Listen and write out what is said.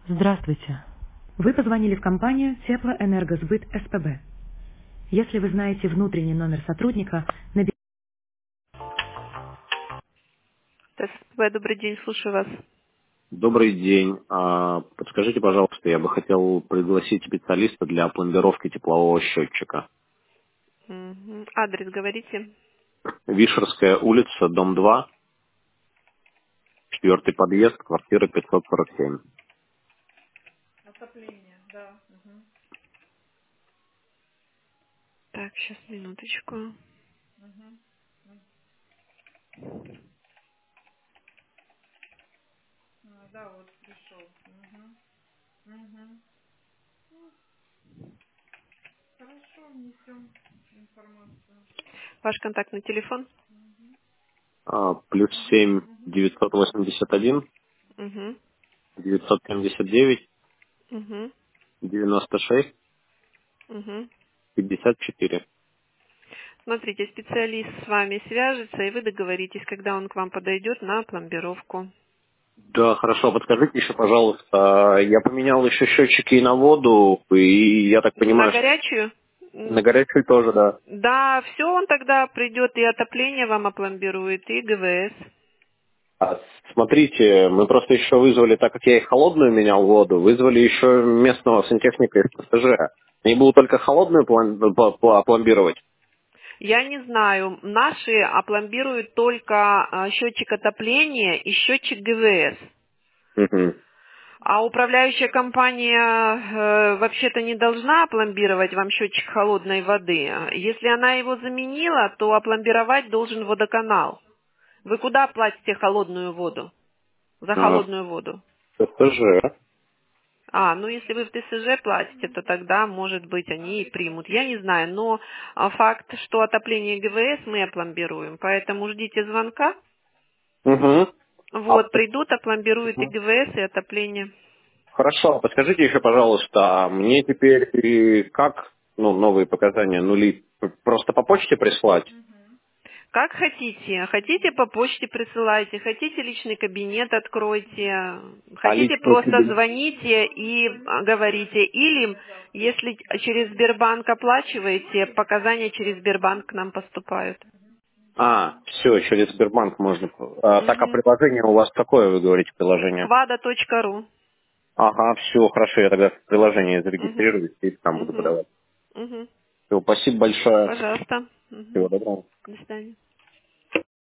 Здравствуйте. Вы позвонили в компанию Теплоэнергосбыт СПБ. Если вы знаете внутренний номер сотрудника, наберите... СПБ, добрый день, слушаю вас. Добрый день. Подскажите, пожалуйста, я бы хотел пригласить специалиста для пломбировки теплового счетчика. Адрес говорите. Вишерская улица, дом 2, четвертый подъезд, квартира 547. Так, сейчас, минуточку. Ваш контактный телефон? Плюс 7 981 Угу. 979 Угу. 96 Угу. 54. Смотрите, специалист с вами свяжется, и вы договоритесь, когда он к вам подойдет на пломбировку. Да, хорошо. Подскажите еще, пожалуйста, я поменял еще счетчики и на воду, и я так На понимаю, что горячую? на горячую тоже, да. Да, все, он тогда придет и отопление вам опломбирует, и ГВС. Смотрите, мы просто еще вызвали, так как я и холодную менял воду, вызвали еще местного сантехника из ПСЖ. Они будут только холодную пломбировать. Я не знаю, наши опломбируют только счетчик отопления и счетчик ГВС. Мгм. А управляющая компания вообще-то не должна опломбировать вам счетчик холодной воды. Если она его заменила, то опломбировать должен водоканал. Вы куда платите холодную воду? За А, холодную воду? ПСЖ. Ну если вы в ТСЖ платите, то тогда, может быть, они и примут. Я не знаю, но факт, что отопление ГВС мы опломбируем, поэтому ждите звонка. Угу. Вот, придут, опломбируют и ГВС, и отопление. Хорошо, подскажите еще, пожалуйста, мне теперь как, новые показания нули, просто по почте прислать? Как хотите. Хотите, по почте присылайте, хотите, личный кабинет откройте, А хотите, личный просто кабинет? звоните и говорите. Или, если через Сбербанк оплачиваете, показания через Сбербанк к нам поступают. Все, через Сбербанк можно. Так, а Угу. приложение у вас какое, вы говорите, приложение? Квада.ру. Ага, все, хорошо, я тогда в приложении Угу. зарегистрируюсь и там буду Угу. подавать. Угу. Все, спасибо большое. Пожалуйста. Всего Угу. доброго. До свидания.